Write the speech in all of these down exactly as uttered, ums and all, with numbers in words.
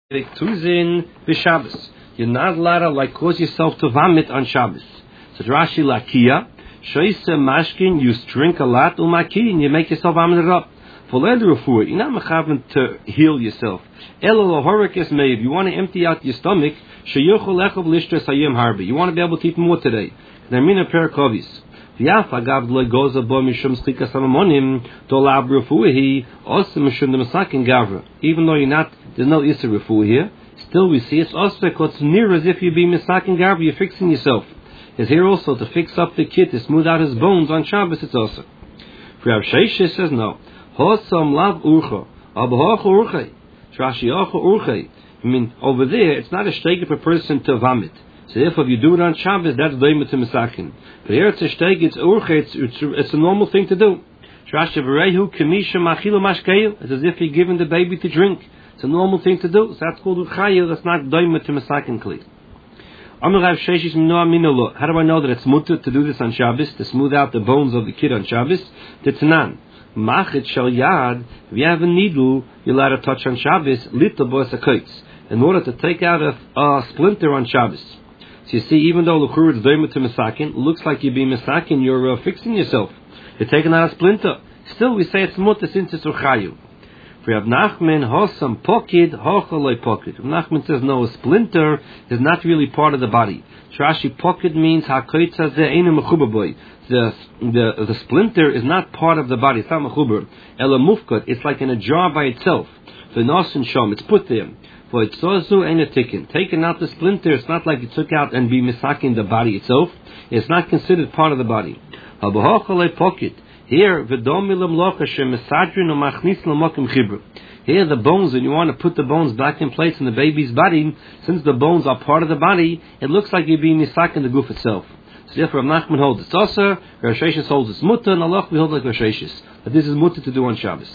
Tuzin b'Shabbos. You're not allowed to like cause yourself to vomit on Shabbos. So Rashi lakia, shoyse mashkin, you drink a lot, umaki, and you make yourself vomit it up. For you're not mechaven to heal yourself. Elo lohorikis may, if you want to empty out your stomach, sheyochol echov lishtres hayim harbi. You want to be able to eat more today. Nermina perkovis. V'yaf agav lo goza bo mishum schlikas hamamonim dolab refuhi also mishum demasakin gavra. Even though you're not, there's no issa refuhi here. Still, we see it's also because it's near as if you're being misakin gavra. You're fixing yourself. It's here also to fix up the kid, to smooth out his bones on Shabbos. It's also. Rav Sheshes says no. Hosam lav urcha, abahocha urchay, trashiacha urchay. I mean, over there, it's not a shtege for a person to vomit. So therefore, if you do it on Shabbos, that's doima to misakin. But here it's a shtege, it's urchay, it's, it's, it's a normal thing to do. Trashi v'reihu kemisha machilu mashkeil. It's as if you're giving the baby to drink. It's a normal thing to do. So that's called urchayu. That's not doima to misakin kli. How do I know that it's mutter to do this on Shabbos, to smooth out the bones of the kid on Shabbos? The Tanan. Machit shel yad, if you have a needle, you're allowed to touch on Shabbos, lita boas hakoitz, in order to take out a, a splinter on Shabbos. So you see, even though l'chur it's doima to misakin, it looks like you're being misakin, you're uh, fixing yourself. You're taking out a splinter. Still, we say it's mutter since it's urchayu. For Rav Nachman, hosam pokid, hochaloi pokid. Rav Nachman says no, a splinter is not really part of the body. Trashi pokid means hakoitz hazeh einu mechubaboy. The, the the splinter is not part of the body. It's not mechuber. Ela mufkot. It's like in a jar by itself. The nos and shom. It's put there. For it's also ain't a tikkun. Taking out the splinter, it's not like you took out and be misaking the body itself. It's not considered part of the body. Habohochalei pokid. Here, v'domilam lokashem mesadrin umachnis lamokim chibur. Here, the bones, and you want to put the bones back in place in the baby's body, since the bones are part of the body, it looks like you're being misaking the goof itself. So therefore, Rav Nachman holds it's also, Rav Sheshes holds it's mutter, and Allah we hold like Rav Sheshes. But this is mutter to do on Shabbos.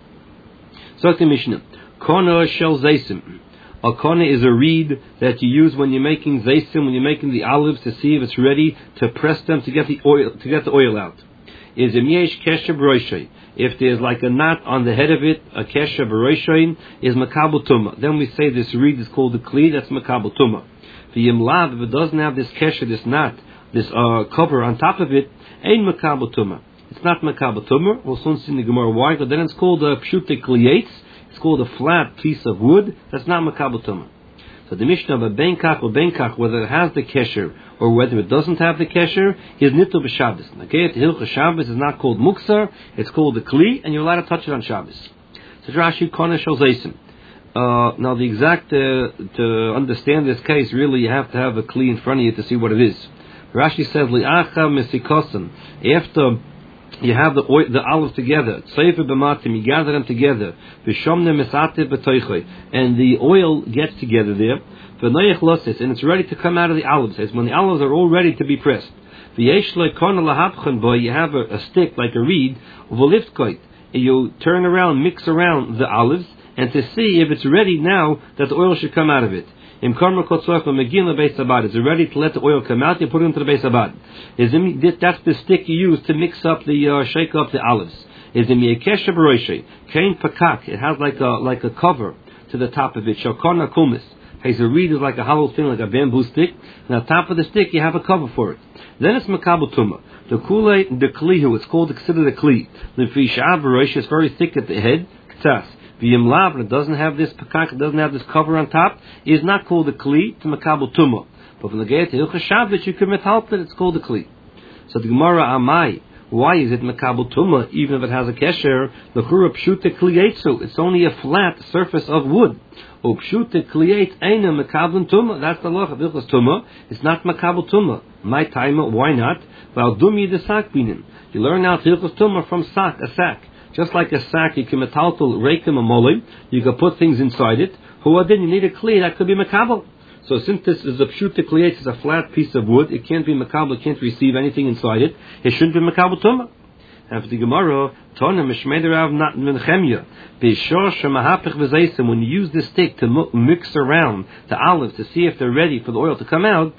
So the Mishnah, Kona shel zaysim. A kona is a reed that you use when you're making zaysim, when you're making the olives to see if it's ready to press them to get the oil to get the oil out. Is im yesh kesher b'roishay. If there's like a knot on the head of it, a kesher b'roishay is makabel tumah. Then we say this reed is called the kli. That's makabel tumah. V'yim lav, if it doesn't have this kesher, this knot, this uh, cover on top of it, ain't makabel tumah. It's not makabel tumah. We'll soon see in the Gemara why. But then it's called a pshute kliyates. It's called a flat piece of wood. That's not makabel tumah. So the Mishnah of a benkach or benkach, whether it has the kesher or whether it doesn't have the kesher, is nitto b'Shabbos. Okay, the hilchah Shabbos is not called muksar. It's called the kli, and you're allowed to touch it on Shabbos. So Rashi kona shel zaysim. Uh, now the exact uh, to understand this case, really you have to have a kli in front of you to see what it is. Rashi says li'acha mesikosan. After you have the oil, the olives together, tzeifer b'matim, you gather them together, v'shomne mesate b'toichay, and the oil gets together there, v'noyach loses, and it's ready to come out of the olives. It's when the olives are all ready to be pressed. V'yesh le'kona lahapchen boy, you have a, a stick like a reed, v'liftkoit, and you turn around, mix around the olives, and to see if it's ready now that the oil should come out of it. Im karma kotzorach v'megin lebeis abad. Is it ready to let the oil come out? You put it into the beis abad. Is it, that's the stick you use to mix up the uh, shake up the olives. Is it miyekesha b'roishay kain pakak? It has like a like a cover to the top of it. Shokona kumis. Has a reed is like a hollow thing, like a bamboo stick. And on top of the stick, you have a cover for it. Then it's makabel tumah. The kule, the klihu. It's called considered a kli. The fishav b'roishay is very thick at the head. K'tas. V'yim lav, it doesn't have this pakak, it doesn't have this cover on top, is not called a kli, to makabel tumah. But when the gate to hilchah Shabbos, you can metalp it, it's called a kli. So the Gemara amai, why is it makabel tumah, even if it has a kesher? The chura pshute kliyetsu, it's only a flat surface of wood. O pshute kliyet eina makabel tumah, that's the law of hilchah tumah, it's not makabel tumah. My timer, why not? Val dumi de sak binin. You learn out hilchah tumah from sak, a sack. Just like a sack, you can metaltal reikim a molim, you can put things inside it. Who then you need a kli that could be makabel. So since this is a pshute kliyet, it's a flat piece of wood, it can't be makabel, it can't receive anything inside it. It shouldn't be makabel tumah. After the Gemara, Tona Mishmederav not Menchemya. Bishor Shemahapich V'Zaysim, when you use this stick to mix around the olives to see if they're ready for the oil to come out,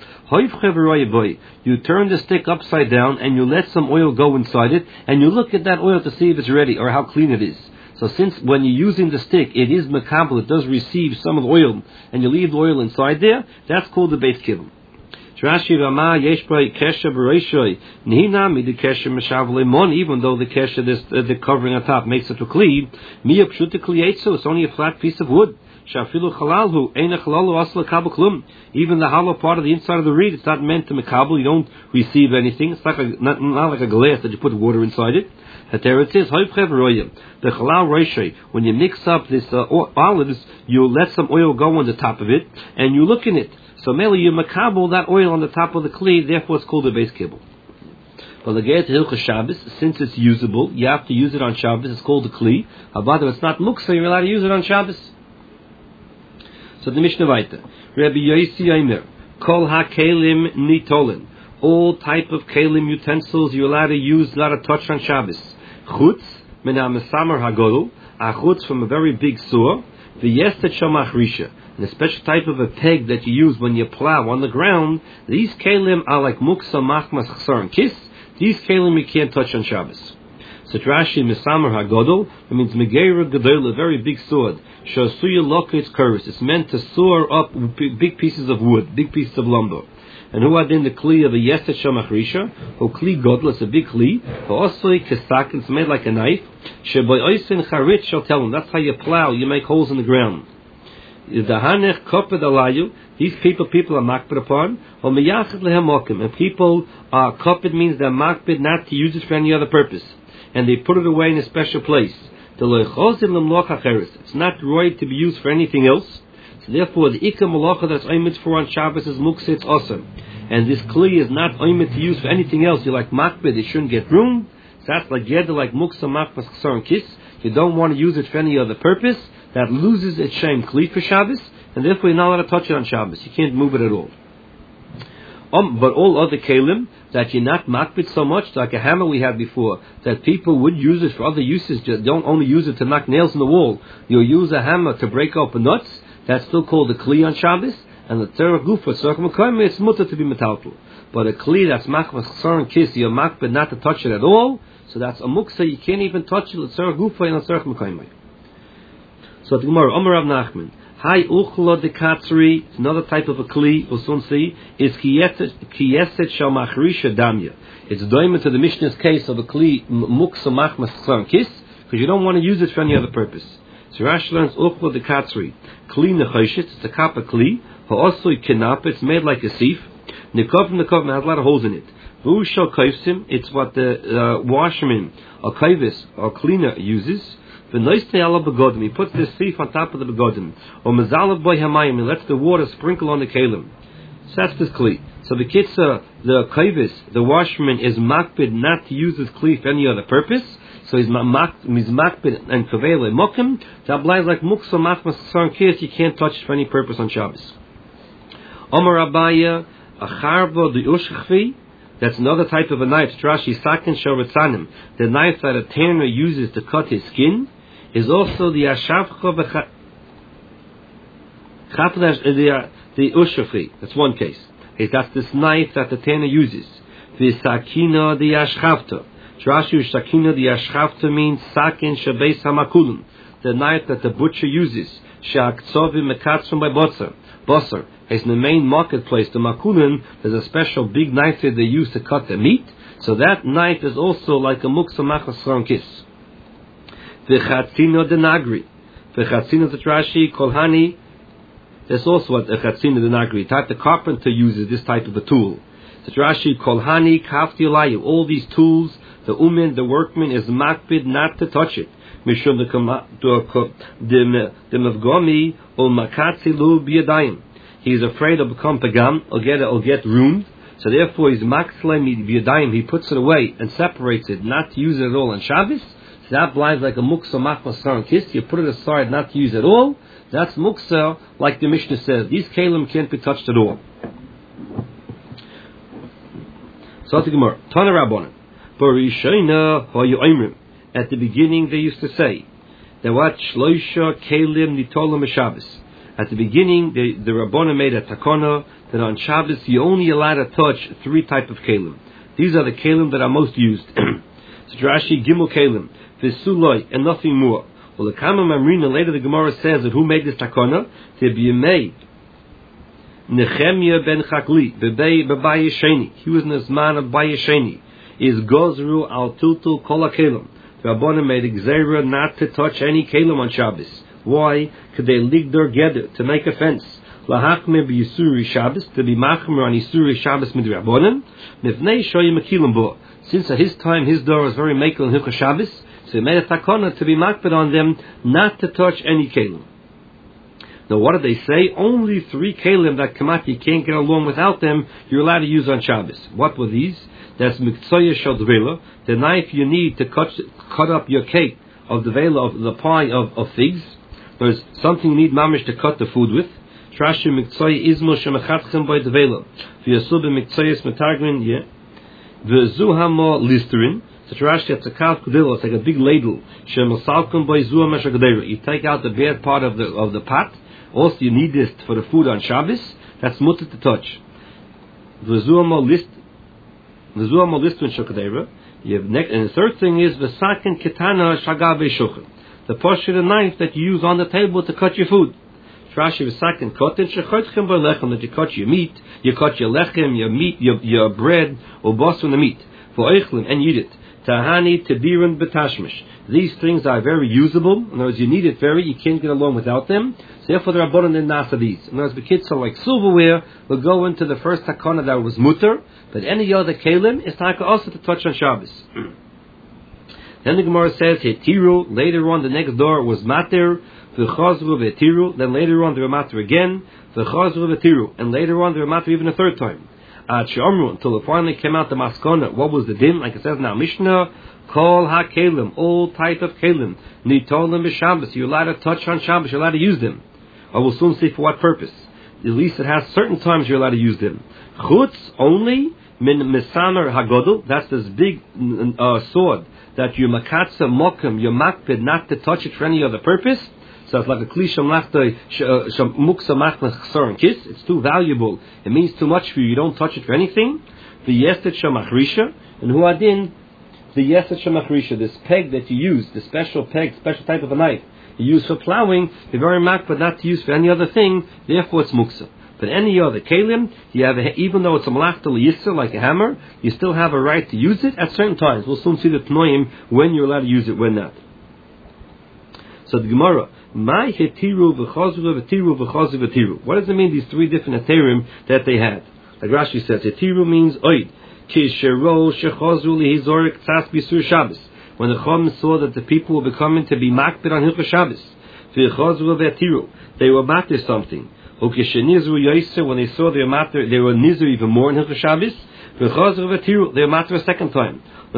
you turn the stick upside down and you let some oil go inside it, and you look at that oil to see if it's ready or how clean it is. So since when you're using the stick, it is makabel, it does receive some of the oil, and you leave the oil inside there, that's called the base kibble. Rashi Rama Yeshbay Kesha Bereishoy Nihina Midi Kesha Meshavle Mon, even though the Kesha, this uh, the covering on top makes it a kli, Mia Pshuta Klietso, it's only a flat piece of wood. Shafilu Chalalhu, Eina Chalalu Asla Kabel Klum. Even the hollow part of the inside of the reed, it's not meant to makabel, you don't receive anything. It's like a, not, not like a glass that you put water inside it. But there it is, the Chalal Reishay, when you mix up this uh, olives, you let some oil go on the top of it, and you look in it. So mainly you makabel that oil on the top of the kli, therefore it's called a base kibble. But the Geit Hilchah Shabbos, since it's usable, you have to use it on Shabbos, it's called a kli. However, it's not muksa, you're allowed to use it on Shabbos. So the Mishnah Vaita, Rabbi Yosi Aimer, Kol HaKelim Nitolin, all type of kelim utensils you're allowed to use, allowed to touch on Shabbos. Chutz, min ha-mesamer ha-godol, a chutz from a very big sewer, v'yestet shamach risha, and a special type of a peg that you use when you plow on the ground. These kelim are like muksa machmas chsar and kiss. These kelim you can't touch on Shabbos. So Rashi mesamer ha-godol, it means megeira gadol, a very big sword. Shasuya loketz kurus, it's meant to soar up big pieces of wood, big pieces of lumber. And who had in the kli of a yeset shamach risha, or kli godel, it's a big kli, or also kesak, it's made like a knife. Sheboy oisin charit shall tell them, that's how you plow, you make holes in the ground. Dahanech koped alayu, these people, people are makbid upon, or meyachet lehem mokim, and people are, koped means they're makbid not to use it for any other purpose, and they put it away in a special place. It's not right to be used for anything else. So therefore, the ikam malacha that's oimid for on Shabbos is muksa, it's awesome. And this kli is not oimid to use for anything else. You like makbid, it shouldn't get ruined. So that's like yeda, like muksa, makbas, ksar, and kiss. You don't want to use it for any other purpose. That loses its shame kli for Shabbos, and therefore you're not allowed to touch it on Shabbos. You can't move it at all. Um, but all other kelim that you're not makbid so much, like a hammer we had before, that people would use it for other uses, just don't only use it to knock nails in the wall. You'll use a hammer to break open nuts. That's still called a kli on Shabbos, and the tzarech gufa tzarech mekayim, it's mutter to be metaltal. But a kli that's machmas chsar and kiss, you're makbid not to touch it at all. So that's a muksa, you can't even touch it. The tzarech gufa and the tzarech mekayim. So the Gemara, Omer Rav Nachman, Hai uchlo de katzri, another type of a kli, we'll soon see, is kiyeset shal machrisha damya. It's doimah to the Mishnah's case of a kli muksa machmas chsar kiss, because you don't want to use it for any other purpose. So Rashi learns uchlo de katzri, kli nechoshet, it's a kappa kli, ha'osoi kenap, it's made like a sieve, nikov nikov, has a lot of holes in it. V'u shal kaivsim, it's what the uh, washerman, or kaivis, or cleaner uses. He puts this sieve on top of the begodim, or mezalav boy hamayim, and lets the water sprinkle on the kelim. So that's this kli. So the kitza, the kaivis, the washerman is makbid not to use this kli for any other purpose. So he's makbid and kavele mokim. That applies like muksa machmas ksar kis. You can't touch it for any purpose on Shabbos. Omar Abaya acharvo the ushchvi. That's another type of a knife. Rashi sakin sharetzanim. The knife that a tanner uses to cut his skin is also the ashavcha the the ushchvi. That's one case. That's this knife that the tanner uses. The sakina the ashchavta. Rashi sakina the ashchavta means sakin shabeis hamakulum. The knife that the butcher uses. Shakzovi mekatzum by botzer. Bosser. It's in the main marketplace, the makulin, there's a special big knife that they use to cut the meat. So that knife is also like a muksa machas chsar kiss. The chatzino de nagri. The chatzino de Rashi kolhani. There's also a chatzino de nagri. Type the carpenter uses this type of a tool. The Rashi kolhani kafti alayu. All these tools, the umin, the workman is makbid not to touch it. Mishum the mevgomi or makatzi lu biyadayim. He's afraid of become pagam, or get or get ruined. So therefore, he's maxlem biyadayim. He puts it away and separates it, not to use it at all on Shabbos. So that blinds like a muksa machmas chsar kiss. You put it aside, not to use it at all. That's muksa, like the Mishnah says. These kelim can't be touched at all. So the Gemara, Tana Rabbanan, Barishayna hayu at the beginning they used to say that what shloisha kelim nitolam Shabbos. At the beginning, the, the Rabbana made a takana that on Shabbos you only allowed to touch three type of kelim. These are the kelim that are most used. So Rashi gimel kelim, v'suloi, and nothing more. Well, the Kama Mamrina, later the Gemara says that who made this takana? Tibiyamei Nehemiah ben Chakli, Bebei Bebai Sheni. He was in this man of Bai Sheni. Is Gozru al Tultul Kol HaKelim. The Rabbanim made Gzeira not to touch any Kelim on Shabbos. Why? Could they lig their gather to make a fence? Lahachme be Yisuri Shabbos, to be Machmer on Yisuri Shabbos mid Rabbanim. Mivnei Shoyim Akilim Bo. Since at his time his door was very makel in Hilchos Shabbos, so he made a takana to be makbid on them not to touch any kelim. Now what did they say? Only three kelim that kamat you can't get along without them, you're allowed to use on Shabbos. What were these? That's miktsaya shel devela, the knife you need to cut cut up your cake of the vela of the pie of, of figs. There's something you need mamish to cut the food with. Trashi miktsaya izmo shemachatchem by devela. V'yasub miktsayas metagrin yeah. V'zuhamo listerin. So Rashi, it's a kav kudil, it's like a big ladle. Shemelsalkum by zuha meshagadeira. You take out the bad part of the of the pot. Also, you need this for the food on Shabbos. That's mutter to touch. V'zuhamo list, v'zuhamo listerin shagadeira. You have next, and the third thing is v'saken ketana shagabe shochet. The portion of the knife that you use on the table to cut your food. Rashi v'saken kotin shechotchem by lechem, that you cut your meat, you cut your lechem, your meat, your your bread, or boss on the meat for eichlin and eat it. Tahani tebirin betashmish. These things are very usable. In other words, you need it very. You can't get along without them. So therefore, the rabbanon didn't ask for these. In other words, the kids are like silverware. Will go into the first takana that was mutter, but any other kelim is taka also to touch on Shabbos. Then the Gemara says hetiru. Later on, the next door was mater. V'chazru v'etiru. Then later on, they were mater again. V'chazru v'etiru. And later on, they were mater even a third time. At Shomru, until it finally came out the maskana. What was the din? Like it says now, Mishnah, Kol ha-kelim, all type of kelim. Nitolim b'Shabbos. You're allowed to touch on Shabbos. You're allowed to use them. I will soon see for what purpose. At least it has certain times you're allowed to use them. Chutz only min misamer hagodol. That's this big uh, sword that you makatsa mokum, you makpid not to touch it for any other purpose. So it's like a kli shamlachtoi muksa machnas chsor kiss. It's too valuable. It means too much for you. You don't touch it for anything. The yestet shamachrisha and huadin. The yestet shamachrisha, this peg that you use, the special peg, special type of a knife you use for plowing, the very mak, but not to use for any other thing. Therefore, it's muksa. But any other kelim, you have a, even though it's a malachta liyisser like a hammer, you still have a right to use it at certain times. We'll soon see the tnoim when you're allowed to use it, when not. So the Gemara. My hetiru v'chazru v'tiru v'chazru v'tiru. What does it mean, these three different heterim that they had? Like Rashi says, hetiru means oid. Ki shero shechazru lihizorik tzas b'isur Shabbos. When the Chum saw that the people were becoming to be makbid on Hilchos Shabbos. V'chazru v'tiru. They were matter something. Ukeshenizru yoiser, when they saw they were matter, they were nizru even more in Hilchos Shabbos. V'chazru v'tiru. They were matter a second time. The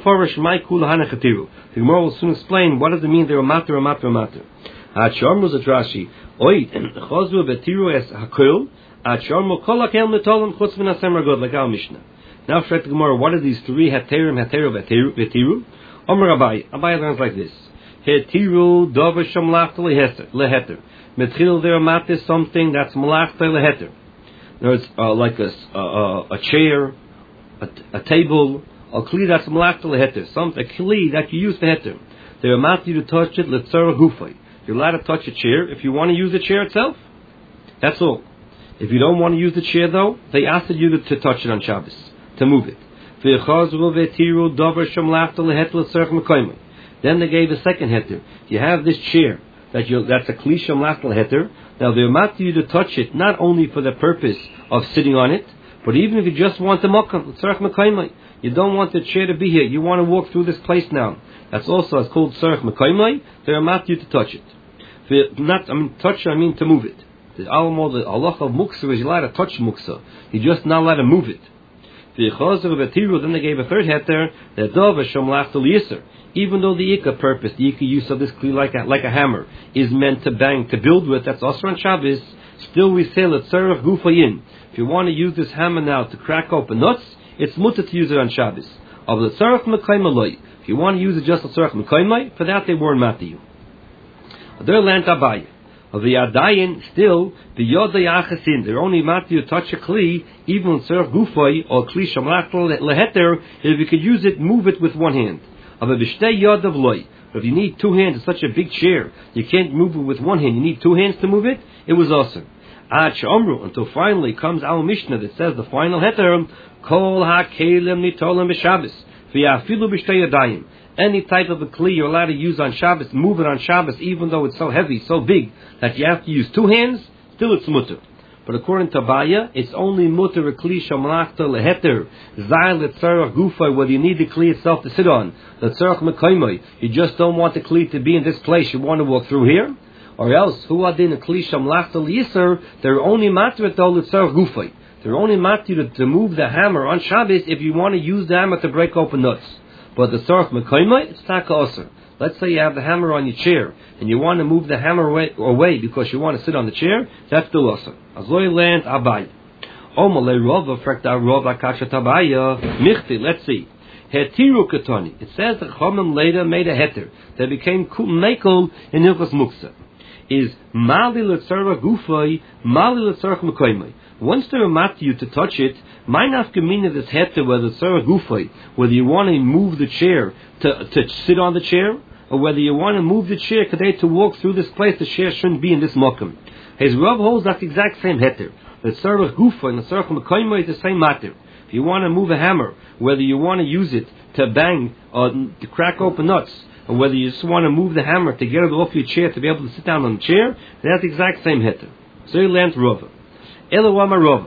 Gemara will soon explain what does it mean they were matter, matter, matter. At Sharmu Zatrashi, Oid, Chazru Betiru es Hakul, at Sharmu Kolakel Metolim Chutz Min Hasem Ragod, like our Mishnah. Now, for the Gemara, what are these three Heterim, Heteru, Betiru? Omer Abai, Abai learns like this: Hetiru Dover Sham Lachta Leheter. Metril there matter something that's Malachta Leheter. There's uh, like a, uh, a chair, a, a table, a kli that's Malachta Leheter, some a kli that you use for Heter. They are matter you to touch it Letzara Gufay. You're allowed to touch a chair if you want to use the chair itself. That's all. If you don't want to use the chair, though, they asked you to, to touch it on Shabbos, to move it. Then they gave a second heter. You have this chair that you that's a kli shamlachta heter. Now they're not you to touch it not only for the purpose of sitting on it, but even if you just want the makam, you don't want the chair to be here. You want to walk through this place now. That's also it's called tzarech mekaymai. They're not you to touch it. Not I mean touch. I mean to move it. The alamo the Allah of muksa is allowed to touch muksa. You're just not allowed to move it. The chazer of atiru. Then they gave a third heter that dov shom lachta liyiser. Even though the ikka purpose, the ikka use of this kli like a, like a hammer is meant to bang to build with. That's also on Shabbos. Still we say let tzarech gufayin. If you want to use this hammer now to crack open nuts, it's mutter to use it on Shabbos. Of the tzarech mekaymai. If you want to use it just as tzarech mekaymai, for that they weren't mat to you. Their land abayah. Of the Yadayin, still, the Yodai Achasin, they're only mat to you touch a kli, even on tzarech gufay, or kli shamlach leheter, if you could use it, move it with one hand. Of a b'shtei yod of loy, But if you need two hands, it's such a big chair, you can't move it with one hand, you need two hands to move it, it was awesome. Ad Shomru, until finally comes our Mishnah that says the final heter, Kol ha-kelim nitolim b'Shabbos, v'yafilu b'shtei yadayim. Any type of a kli you're allowed to use on Shabbos, move it on Shabbos, even though it's so heavy, so big, that you have to use two hands, still it's mutter. But according to Baya, it's only mutter a kli shamlachta leheter, zay letzarach gufay, whether you need the kli itself to sit on, letzarach mekaymay, you just don't want the kli to be in this place, you want to walk through here, or else, hu adin a kli shamlachta liyiser, they're only matter it though letzarach gufay. They're only matter to, to move the hammer on Shabbos if you want to use the hammer to break open nuts. But the tzarach mekaymay, it's taka osir. Let's say you have the hammer on your chair, and you want to move the hammer away, away because you want to sit on the chair, that's still osir. Azloy land abay. Omalei rova frekta rova kasha tabaya michti. Let's see. Hetiru katani. It says that Chomim later made a heter that became mekel in Hilchos Muksa. Is mali letzarach gufay, mali letzarach mekaymay. Once they're mat you to touch it, my nafkamina this heter whether it's tzarach gufay, whether you want to move the chair to to sit on the chair, or whether you want to move the chair today to walk through this place, the chair shouldn't be in this mokum. His Rav holds that the exact same heter. The tzarach gufay and the tzarach mekaymay is the same matter. If you want to move a hammer, whether you want to use it to bang or to crack open nuts, or whether you just want to move the hammer to get it off your chair to be able to sit down on the chair, that's the exact same heter. So you learned Rava. Elo Amarova.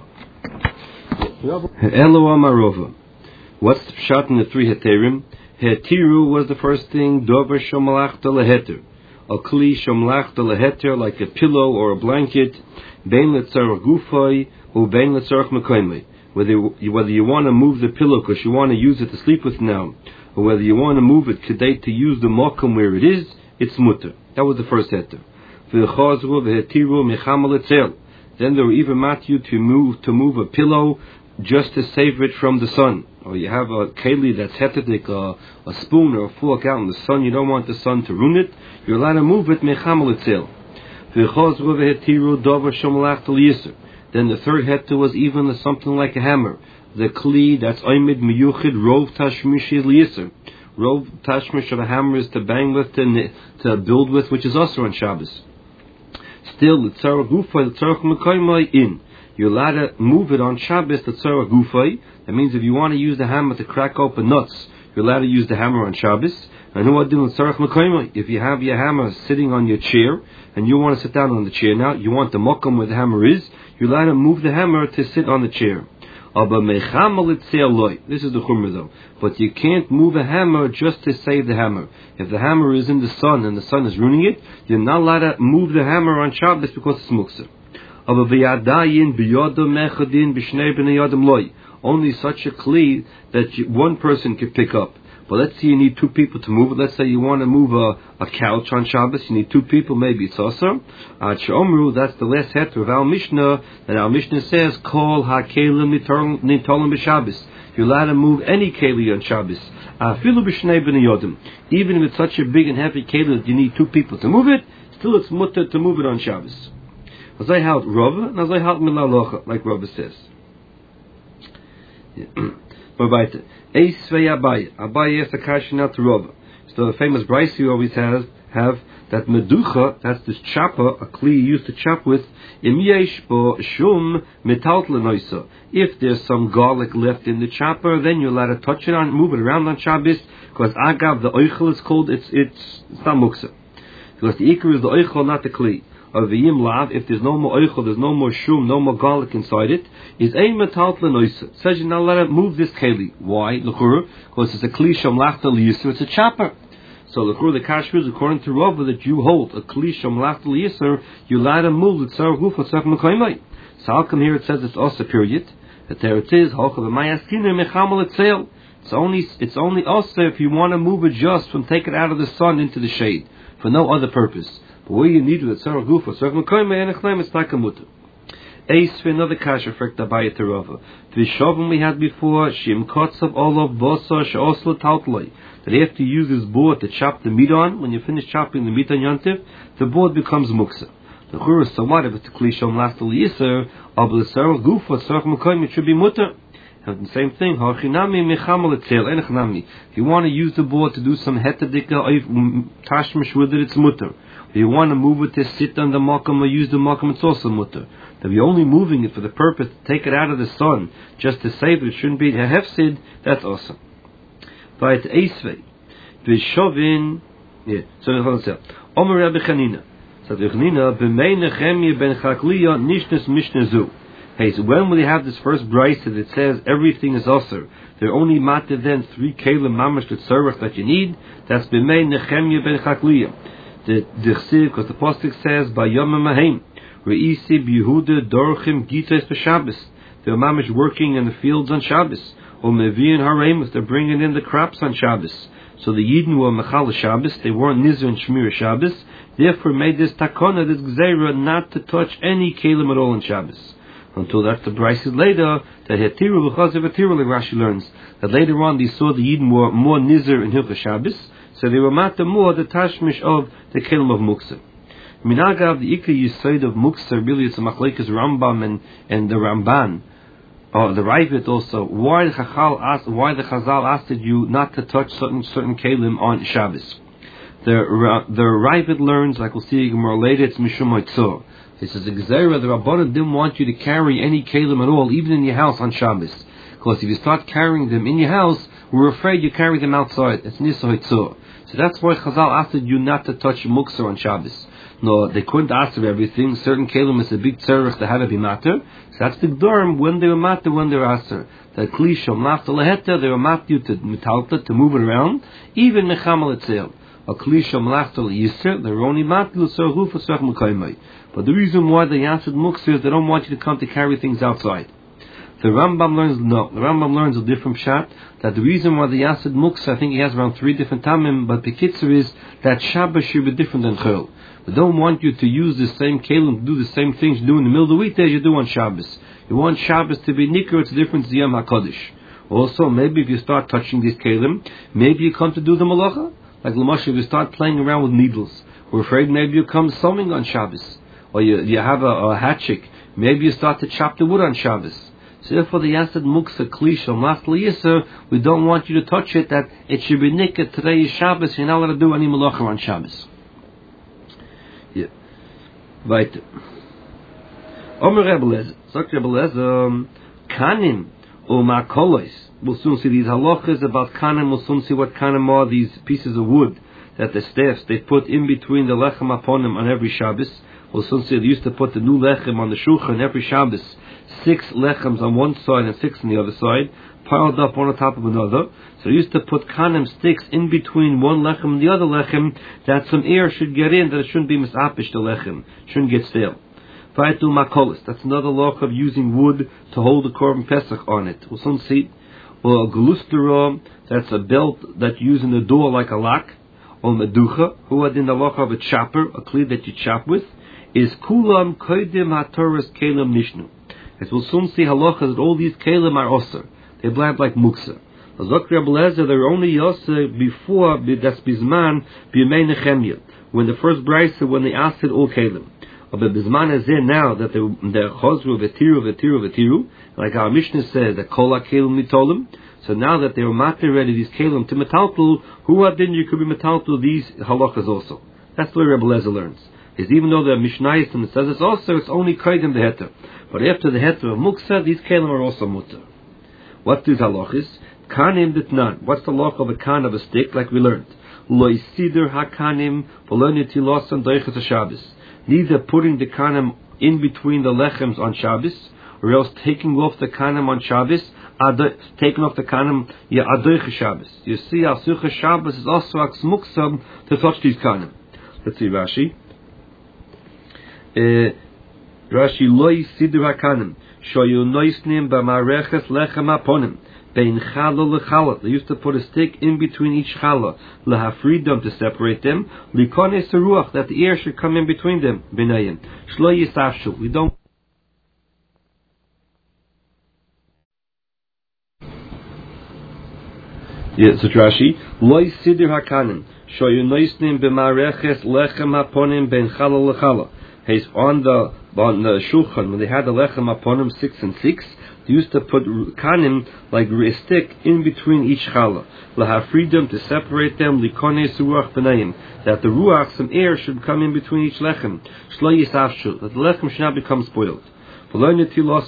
Elo Amarova. What's the pshat in the three heterim? Hetiru was the first thing. Dover shomalachta leheter. A kli shomalachta leheter, like a pillow or a blanket. Bein letzarach gufay or bein letzarach mekaymay. Whether whether you want to move the pillow because you want to use it to sleep with now, or whether you want to move it today to use the mokum where it is, it's mutter. That was the first heter. V'chazru v'hetiru mechamal etzel. Then there were even matthew to move to move a pillow just to save it from the sun. Or you have a keli that's hetetik, a, a spoon or a fork out in the sun, you don't want the sun to ruin it, you're allowed to move it mechamal etzel. V'chazru v'hetiru dover shomalach tel yiser. Then the third heter was even something like a hammer. The kli that's oimid miyuchid rov tashmish is liyiser. Rov tashmish of a hammer is to bang with, to, to build with, which is also on Shabbos. Still, the tzarach gufay, the tzarach mekaymay in. You're allowed to move it on Shabbos, the tzarach gufay. That means if you want to use the hammer to crack open nuts, you're allowed to use the hammer on Shabbos. And who are doing tzarach mekaymay? If you have your hammer sitting on your chair, and you want to sit down on the chair now, you want the mokum where the hammer is, you're allowed to move the hammer to sit on the chair. This is the chumrah though. But you can't move a hammer just to save the hammer. If the hammer is in the sun and the sun is ruining it, you're not allowed to move the hammer on Shabbos because it's muksa. Only such a kli that you, one person can pick up. But let's say you need two people to move it. Let's say you want to move a, a couch on Shabbos. You need two people, maybe it's also. Ad Shomru, that's the last heter of our Mishnah. And our Mishnah says, Kol ha-kelim nitolim b'Shabbos. You're allowed to move any keli on Shabbos. Afilu b'shnei b'nei yodim. Even if it's such a big and heavy keli that you need two people to move it, still it's mutter to move it on Shabbos. As I held Rava, and as I held Milalocha, like Rava says. But Eis ve'Abai. Abai is the kashin out to Rava. So the famous Bryce you always has have that meducha, that's this chopper, a kli used to chop with. Im yesh bo shum metalt lenoisa. If there's some garlic left in the chopper, then you're allowed to touch it on, move it around on Shabbos, because agav the oichel is called. It's it's it's not muksa, because the ikar is the oichel, not the kli. Or v'yim lav, if there's no more oichel, there's no more shum, no more garlic inside it, is ein metalt lenoisa. Says you're not allowed to move this keli. Why? L'chura, because it's a kli shamlachta liyiser, it's a chopper. So l'chura, the kashmir is according to Rava that you hold a kli shamlachta liyiser, you're allowed to move the tzarach gufay tzarach mekaymay. So how come here it says it's also period? That there it is, halcha b'mayaskiner mechamal etzel. It's only it's only also if you want to move it just from take it out of the sun into the shade for no other purpose. But what you need with the tzarach gufay tzarach mekaymay and echlaim is takamuta. Ace for another kasha for Abayit Rava. The Shavim we had before, Shim Kotzav Olav Bosa Sheosla Tautlai. That you have to use this board to chop the meat on. When you finish chopping the meat on Yontif, the board becomes muksa. The Churus so what if it's a klishom lastal yiser, of the tzarach gufay tzarach mekaymay, it should be mutter. And the same thing, if you want to use the board to do some hetadika tashmish with it, it's mutter. If you want to move it to sit on the makam or use the makam, it's also mutter. If you're only moving it for the purpose to take it out of the sun, just to save it, it shouldn't be a hefsid, that's awesome. But Eisvei, Vishovin, yeah, so let's say, Omer Rabbi Chanina. So Rabbi Chanina, B'mei Nechemia ben Chakliya Nishnes Mishnezu. Hey, so when will you have this first brayse that it says everything is osir? There are only matter then three kelim mamash that servach that you need. That's B'mei Nechemia ben Chakliya. The Dichsiv, because the Pasuk says, by Yom Mahem, Re'isi b'Yehuda Dorchim Gites b'Shabbos. They're mamash working in the fields on Shabbos. Or Mevi'in Haremus, they're bringing in the crops on Shabbos. So the Yidden were Mechal Shabbos, they weren't Nizr and Shmir Shabbos. Therefore made this takona, this gzeira, not to touch any kelim at all on Shabbos. Until that's the brises later, that Hetiru v'chazer v'tiru, like Rashi learns, that later on they saw the Yidden were more Nizr in Hilchah Shabbos, so they were mata more the tashmish of the kelim of Muksa. Minagav, the Ikka Yisoid of Muksa, really it's a machlekes Rambam and, and the Ramban, or the Ravid also. Why the Chazal asked, why the Chazal asked you not to touch certain certain kelim on Shabbos? The the Ravid learns, like we'll see more later, it's Mishum Haitzor. This is a Gezerah. The Rabbanan didn't want you to carry any kelim at all, even in your house on Shabbos. Because if you start carrying them in your house, we're afraid you carry them outside. It's Nisa Haitzor. So that's why Chazal asked you not to touch Muksa on Shabbos. No, they couldn't ask for everything. Certain kelim is a big tzarech that had to be matter. So that's the dorm when they were matter, when they were aser. The klisha mafta laheta, they were matter to metalta, to move it around. Even mechamal etzel. A klisha mafta yiser, they were only matter l'sorhu for sorch mukaymai. But the reason why they answered muksa is they don't want you to come to carry things outside. The Rambam learns no. The Rambam learns a different shot. That the reason why the Yasid Muksa, I think he has around three different tamim, but the kitzer is that Shabbos should be different than Chol. We don't want you to use the same kelim to do the same things you do in the middle of the weekdays you do on Shabbos. You want Shabbos to be nikkur, it's a different Ziyam HaKodesh. Also, maybe if you start touching these kelim, maybe you come to do the malacha. Like L'moshe, if you start playing around with needles, we're afraid maybe you come sewing on Shabbos. Or you, you have a, a hatchik, maybe you start to chop the wood on Shabbos. So therefore the Yasad Muksa Klisha Mastli Yisr, we don't want you to touch it, that it should be nikkur. Today is Shabbos, you're not allowed to do any malacha on Shabbos. Yeah. Weiter. Omer Rebbe Lezer, sagt Rebbe Lezer, Kanim or Makolois. We'll soon see these halachas about Kanim, we'll soon see what Kanim are, these pieces of wood that the staffs, they put in between the Lechem Aponim on every Shabbos. We'll soon see they used to put the new Lechem on the Shulchan every Shabbos. Six lechems on one side and six on the other side, piled up one on top of another. So they used to put kanim sticks in between one lechem and the other lechem, that some air should get in, that it shouldn't be misapish the lechem, shouldn't get stale. Vaitu makolis, that's another law of using wood to hold the korban pesach on it. We'll soon see. Or a glustera, that's a belt that you use in the door like a lock. Or meducha, who had in the law of a chopper, a cleave that you chop with, is kulam koidim hatoras kelim nishnu. As we'll soon see halachas that all these kelim are osir. They blab like muksa. Azok Rebbe Lezer, they were only osir before das bizman b'yemei Nechemia, when the first brayse, when they asked it all kelim. But bizman is there now that they they're chozru v'tiru v'tiru v'tiru, like our Mishnah says that kol kelim mitolim. So now that they were matir ready these kelim to metaltul, who are then you could be metaltul these halachas also. That's the way Rebbe Lezer learns. Is even though the Mishnayis and it says it's also, it's only kaidem the heter. But after the heter of muksa, these kelim are also mutter. What's these halachis? Kanim ditnan. What's the halach of a kan of a stick, like we learned? Lo yisider hakanim v'lo nitilosan doiches Shabbos. Neither putting the kanim in between the lechems on Shabbos, or else taking off the kanim on Shabbos, taking off the kanim ya adoiches Shabbos. You see, al sucha Shabbos is also aks muksam to touch these kanim. Let's see Rashi. Uh, Rashi loy sidur hakanim shoyu noisnim b'mareches lechem aponim bein chala lechala. They used to put a stick in between each chala lahafridam to separate them. Likones ruach, that the air should come in between them. B'nayim shlo yisafshu. We don't. Yeah, so Rashi loy sidur hakanim shoyu noisnim b'mareches lechem aponim bein chala lechala. He's on the on the shulchan when they had the lechem upon him six and six. They used to put kanim like a stick in between each challah. To have freedom to separate them. Likones ruach b'nayim, that the ruach, some air, should come in between each lechem. Shlo yisafshu, that the lechem should not become spoiled. From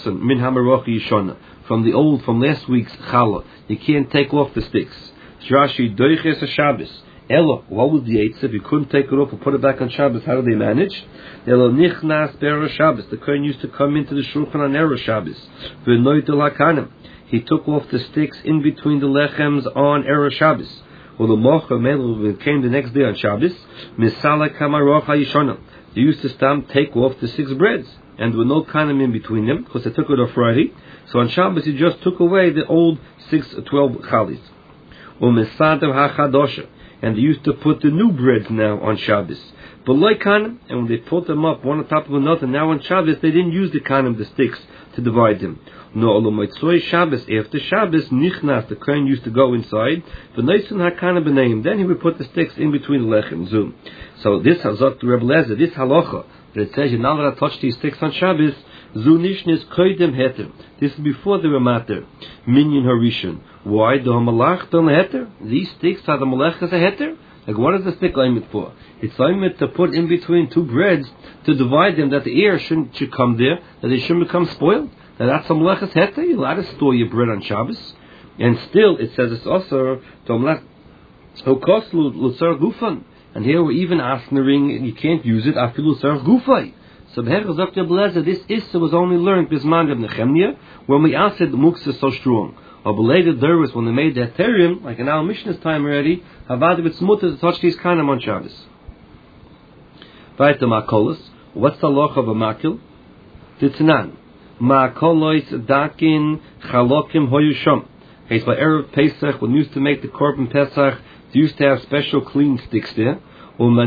the old, from last week's challah, you can't take off the sticks. Rashi doiches a Shabbos. Elo, what was the eitzah? If you couldn't take it off and put it back on Shabbos, how do they manage? Elo nichnas be'er Shabbos. The kohen used to come into the shulchan on erev Shabbos. V'noitel hakanim. He took off the sticks in between the lechems on erev Shabbos. Well, the mocha when came the next day on Shabbos, misala kamaroch hayishana. They used to stamp, take off the six breads, and there were no kanim in between them because they took it off Friday. So on Shabbos, he just took away the old six, twelve chalis. U'misadev hachadosha. And they used to put the new breads now on Shabbos. But like kanim, and when they put them up one on top of another, now on Shabbos, they didn't use the kanim, the sticks, to divide them. No, olomoitzoy Shabbos, after Shabbos, nichnas, the kohen used to go inside, v'noisun hakanim b'neim, then he would put the sticks in between the lechem, zoom. So this hazot to Rebbe Lezer, this halacha, that it says you're not allowed to touch these sticks on Shabbos, zu nishnis koydem heter. This is before they were matter. Minyan harishon. Why? The malach don't heter. These sticks are the malach as a heter. Like what is the stick aimed for? It's aimed to put in between two breads to divide them, that the air shouldn't should come there, that they shouldn't become spoiled. Now that's a malach as heter. You're allowed to store your bread on Shabbos, and still it says it's also to malach hokoslu lutzar gufan. And here we're even asking the ring, you can't use it after lutzar gufay. So this issa was only learned bisman of Nehemiah when we asked the muksa so strong. Or belated there was when they made the Ethereum, like in our Mishnah's time already, Havad it's mutter to touch these kind of on Shabbos. Right, the makolos. What's the loch of a makil? Ditzanan. Makolois dakin chalokim hoyusham. It's by Erev Pesach, when we used to make the korban Pesach, they used to have special clean sticks there. They put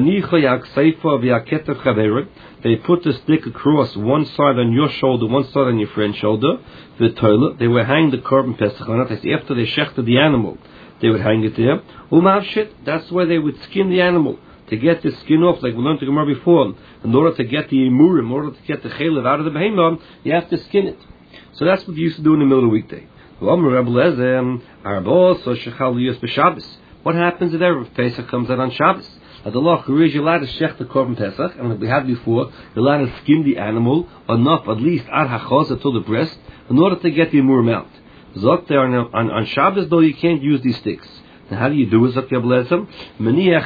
the stick across one side on your shoulder, one side on your friend's shoulder. The toilet, they would hang the korban pesach on it. After they shechted the animal, they would hang it there. That's where they would skin the animal to get the skin off, like we learned the Gemara before. In order to get the imurim, in order to get the chaylev out of the behemoth, you have to skin it. So that's what they used to do in the middle of the weekday. What happens if Erev Pesach comes out on Shabbos? At the law, you're allowed to shech the korban pesach, and like we had before, you're allowed to skin the animal enough, at least ad hachosa to the breast, in order to get the imurim out. Zok there on, on, on Shabbos, though, you can't use these sticks. Now, how do you do it, Zok Rebbe Lezer?